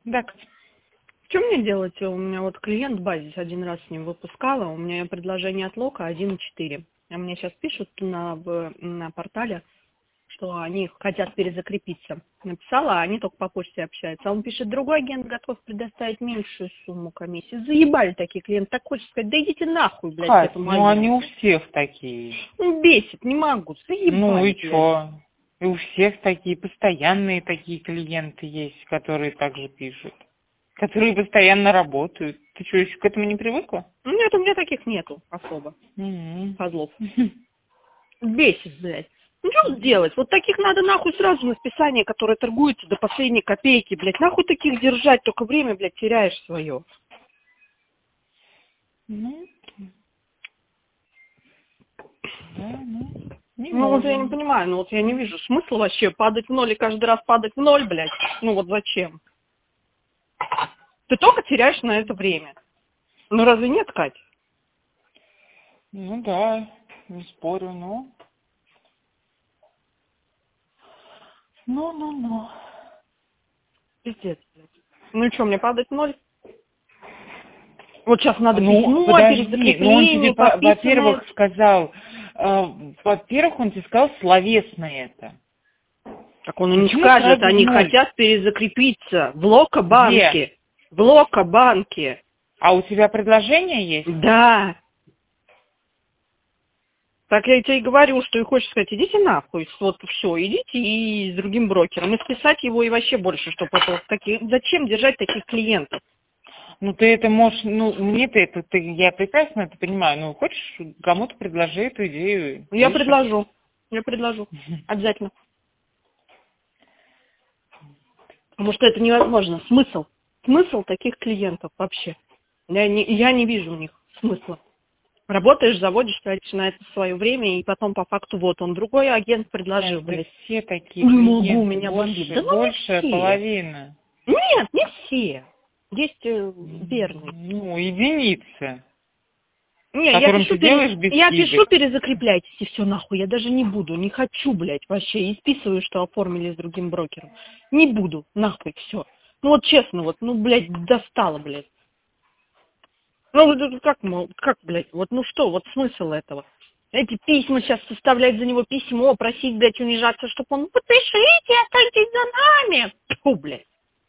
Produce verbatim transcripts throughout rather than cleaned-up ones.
Так, Что мне делать? У меня вот клиент базис один раз с ним выпускала, у меня предложение от Лока один и четыре. А мне сейчас пишут на, в- на портале, что они хотят перезакрепиться. Написала, а они только по почте общаются. А он пишет, другой агент готов предоставить меньшую сумму комиссии. Заебали такие клиенты. Так хочется сказать, да идите нахуй, блядь, Кать, этому ну они у агенту. всех такие. Ну, бесит, не могу, Ну и заебали, блядь. чё? И у всех такие постоянные такие клиенты есть, которые также пишут. Которые постоянно работают. Ты что, еще к этому не привыкла? Нет, у меня таких нету особо, М. козлов. Бесит, блядь. Ну что делать? Вот таких надо нахуй сразу на списание, которые торгуются до последней копейки, блядь. Нахуй таких держать, только время, блядь, теряешь свое. Ну, да, ну, не Ну вот я не можем. понимаю, ну вот я не вижу смысла вообще падать в ноль и каждый раз падать в ноль, блядь. Ну вот зачем? Ты только теряешь на это время. Ну разве нет, Кать? Ну да, не спорю, но... Ну-ну-ну. Пиздец, блядь. Ну и что, мне падать в ноль? Вот сейчас надо Ну, письмо о подожди, ну он тебе, перезакреплении, по- подписанное. во-первых, сказал, э, во-первых, он тебе сказал словесно это. Так он и не Почему скажет, сразу в они ноль? хотят перезакрепиться в Где? Локобанке. В Локобанке. А у тебя предложение есть? Да. Так я тебе и говорю, что и хочешь сказать, идите нахуй, вот все, идите и с другим брокером, и списать его и вообще больше, чтобы это вот такие, зачем держать таких клиентов? Ну ты это можешь, ну мне-то это, ты, я прекрасно это понимаю, ну хочешь, кому-то предложи эту идею, Я слышишь? предложу, я предложу, обязательно. Потому что это невозможно, смысл, смысл таких клиентов вообще. Я не, я не вижу у них смысла. Работаешь, заводишь, тратишь на это свое время, и потом по факту вот он, другой агент предложил, Да блядь. все такие Не могу, клиенты, меня бомбит. больше, Да ну не большая все. половина. Нет, не все. Есть э, верные. Ну, единицы, Не, я которым пишу, ты пере... делаешь я пишу, бескидок. перезакрепляйтесь, и все нахуй. Я даже не буду, не хочу, блядь, вообще. И списываю, что оформили с другим брокером. Не буду, нахуй, все. Ну вот честно, вот, ну, блядь, достало, блядь. Ну, вот это как, мол, как, блядь, вот, ну что, вот смысл этого? Эти письма сейчас составлять за него письмо, просить, блядь, унижаться, чтобы он, подпишите, останьтесь за нами. Фу, блядь.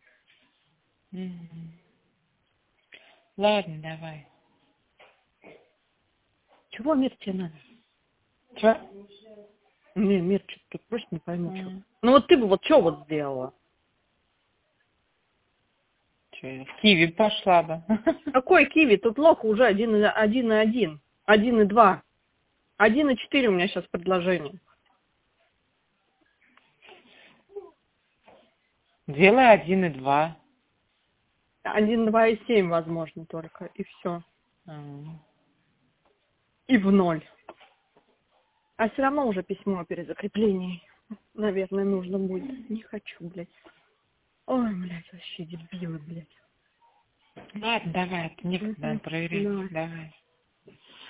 Мгм. Ладно, давай. Чего мир тебе надо? Чё? Не, мир что-то тут просто не пойму, что. М, Ну вот ты бы вот что вот сделала? чё я, в Киви пошла бы. Какой киви? Тут лох уже один, и- один и один. Один и два. Один и четыре у меня сейчас предложение. Делай один и два. Один, два и семь возможно только. И все. М. И в ноль. А все равно уже письмо о перезакреплении. Наверное, нужно будет. Не хочу, блядь. Ой, блядь, вообще дебилы, блядь. Ладно, давай, это некогда Мгм. проверять. Давай. Давай.